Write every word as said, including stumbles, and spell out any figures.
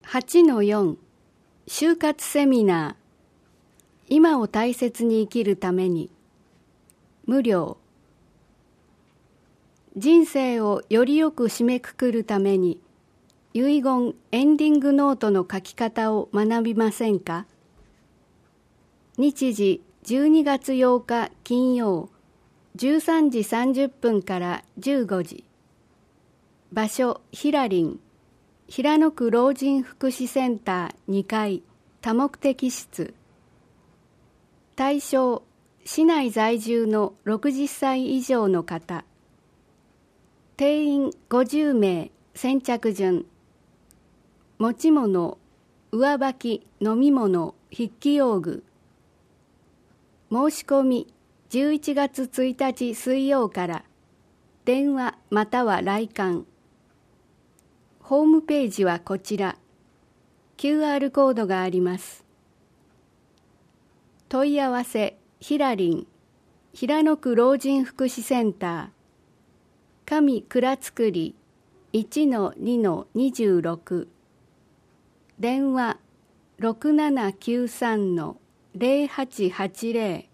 はちのよん 就活セミナー、今を大切に生きるために。無料。人生をよりよく締めくくるために、遺言エンディングノートの書き方を学びませんか？日時じゅうにがつようか金曜、じゅうさんじさんじゅっぷんからじゅうごじ。場所ひらりん、平野区老人福祉センターにかい多目的室。対象、市内在住のろくじゅっさい以上の方。定員ごじゅうめい、先着順。持ち物、上履き、飲み物、筆記用具。申し込みじゅういちがつついたち水曜から。電話または来館。ホームページはこちら。キューアール コードがあります。問い合わせひらりん、平野区老人福祉センター。上蔵造り いちのにのにじゅうろく。電話 ろくななきゅうさんのぜろはちはちぜろ。